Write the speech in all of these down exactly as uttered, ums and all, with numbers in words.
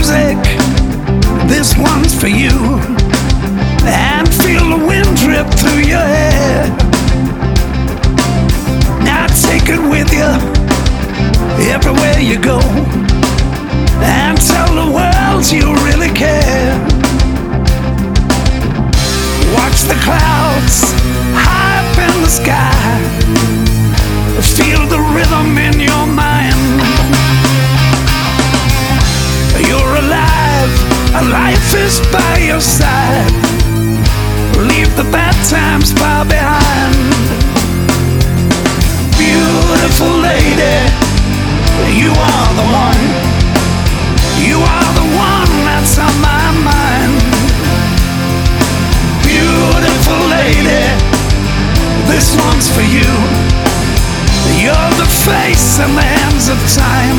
music, this one's for you. And feel the wind drip through your hair. Now take it with you everywhere you go, and tell the world you really care. Watch the clouds high up in the sky. Feel the rhythm in your mind. You're alive, and life is by your side. Leave the bad times far behind. Beautiful lady, you are the one. You are the one that's on my mind. Beautiful lady, this one's for you. You're the face and the hands of time.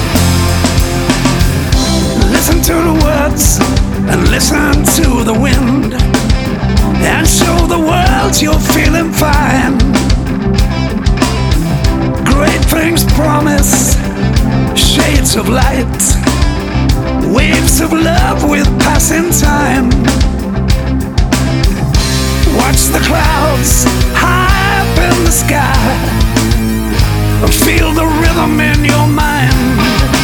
Listen to the words and listen to the wind, and show the world you're feeling fine. Great things promise, shades of light, waves of love with passing time. Watch the clouds high up in the sky. Feel the rhythm in your mind.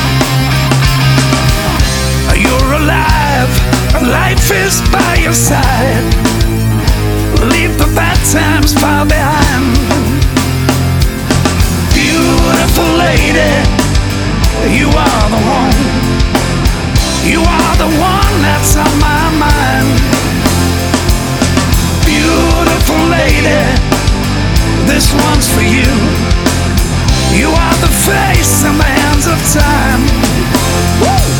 You're alive, life is by your side. Leave the bad times far behind. Beautiful lady, you are the one. You are the one that's on my mind. Beautiful lady, this one's for you. You are the face and the hands of time. Woo!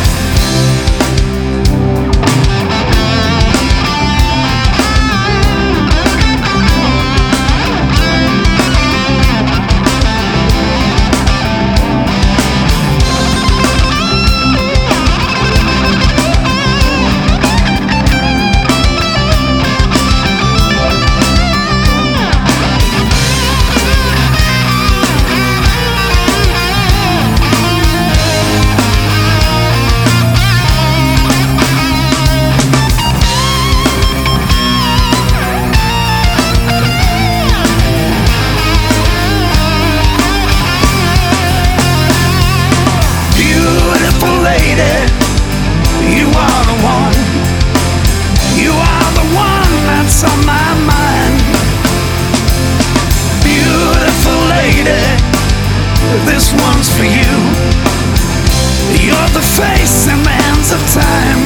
This one's for you. You're the face and the hands of time.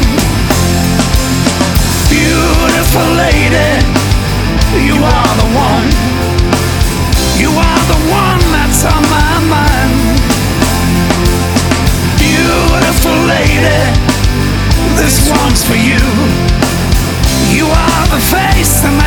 Beautiful lady, you are the one. You are the one that's on my mind. Beautiful lady, this one's for you. You are the face and